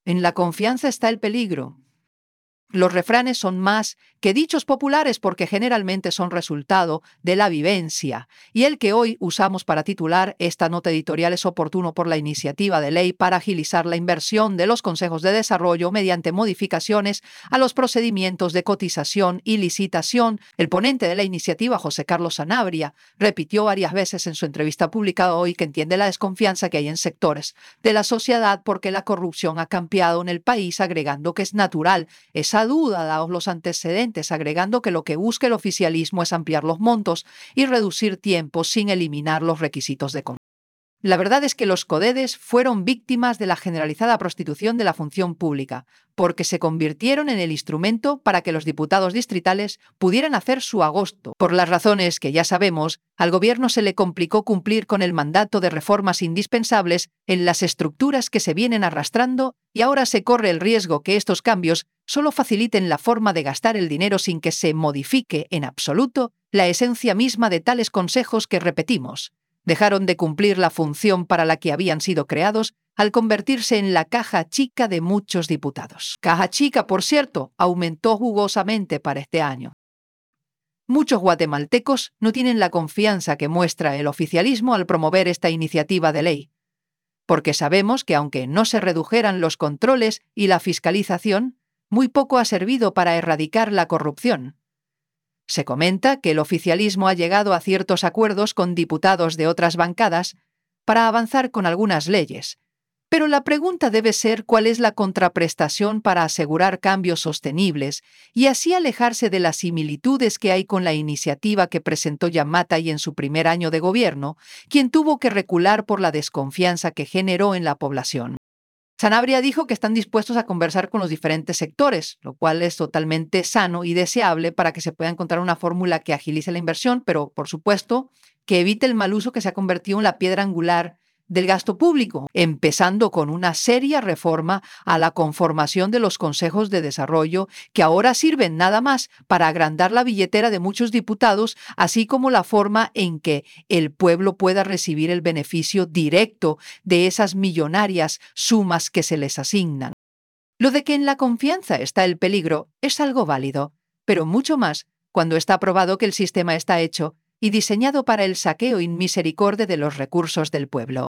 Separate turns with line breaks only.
En la confianza está el peligro. Los refranes son más que dichos populares porque generalmente son resultado de la vivencia, y el que hoy usamos para titular esta nota editorial es oportuno por la iniciativa de ley para agilizar la inversión de los consejos de desarrollo mediante modificaciones a los procedimientos de cotización y licitación. El ponente de la iniciativa, José Carlos Sanabria, repitió varias veces en su entrevista publicada hoy que entiende la desconfianza que hay en sectores de la sociedad porque la corrupción ha campeado en el país, agregando que es natural esa duda dados los antecedentes, agregando que lo que busca el oficialismo es ampliar los montos y reducir tiempos sin eliminar los requisitos de control. La verdad es que los CODEDES fueron víctimas de la generalizada prostitución de la función pública, porque se convirtieron en el instrumento para que los diputados distritales pudieran hacer su agosto. Por las razones que ya sabemos, al gobierno se le complicó cumplir con el mandato de reformas indispensables en las estructuras que se vienen arrastrando y ahora se corre el riesgo que estos cambios solo faciliten la forma de gastar el dinero sin que se modifique en absoluto la esencia misma de tales consejos que, repetimos, dejaron de cumplir la función para la que habían sido creados al convertirse en la caja chica de muchos diputados. Caja chica, por cierto, aumentó jugosamente para este año. Muchos guatemaltecos no tienen la confianza que muestra el oficialismo al promover esta iniciativa de ley, porque sabemos que aunque no se redujeran los controles y la fiscalización, muy poco ha servido para erradicar la corrupción. Se comenta que el oficialismo ha llegado a ciertos acuerdos con diputados de otras bancadas para avanzar con algunas leyes, pero la pregunta debe ser cuál es la contraprestación para asegurar cambios sostenibles y así alejarse de las similitudes que hay con la iniciativa que presentó Yamatei en su primer año de gobierno, quien tuvo que recular por la desconfianza que generó en la población. Sanabria dijo que están dispuestos a conversar con los diferentes sectores, lo cual es totalmente sano y deseable para que se pueda encontrar una fórmula que agilice la inversión, pero, por supuesto, que evite el mal uso que se ha convertido en la piedra angular del gasto público, empezando con una seria reforma a la conformación de los consejos de desarrollo que ahora sirven nada más para agrandar la billetera de muchos diputados, así como la forma en que el pueblo pueda recibir el beneficio directo de esas millonarias sumas que se les asignan. Lo de que en la confianza está el peligro es algo válido, pero mucho más cuando está probado que el sistema está hecho y diseñado para el saqueo inmisericorde de los recursos del pueblo.